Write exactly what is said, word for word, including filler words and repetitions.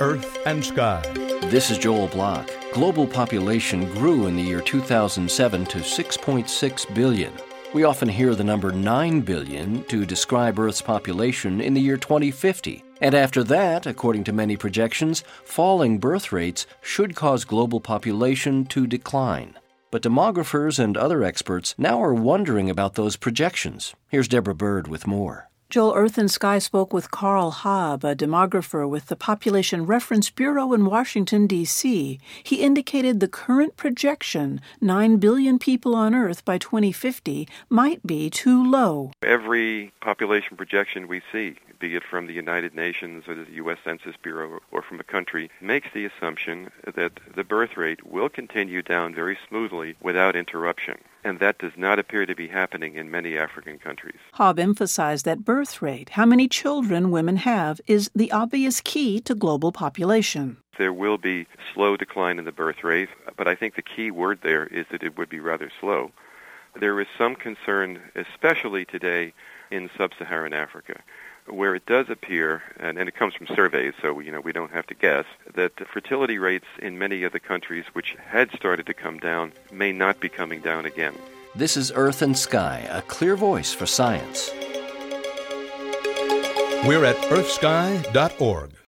Earth and Sky. This is Joel Block. Global population grew in the year two thousand seven to six point six billion. We often hear the number nine billion to describe Earth's population in the year twenty fifty. And after that, according to many projections, falling birth rates should cause global population to decline. But demographers and other experts now are wondering about those projections. Here's Deborah Bird with more. Joel, Earth and Sky spoke with Carl Haab, a demographer with the Population Reference Bureau in Washington, D C He indicated the current projection, nine billion people on Earth by twenty fifty, might be too low. Every population projection we see, be it from the United Nations or the U S Census Bureau or from a country, makes the assumption that the birth rate will continue down very smoothly without interruption. And that does not appear to be happening in many African countries. Haab emphasized that birth rate, how many children women have, is the obvious key to global population. There will be slow decline in the birth rate, but I think the key word there is that it would be rather slow. There is some concern, especially today in sub-Saharan Africa, where it does appear, and, and it comes from surveys, so you know we don't have to guess, that fertility rates in many of the countries which had started to come down may not be coming down again. This is Earth and Sky, a clear voice for science. We're at earth sky dot org.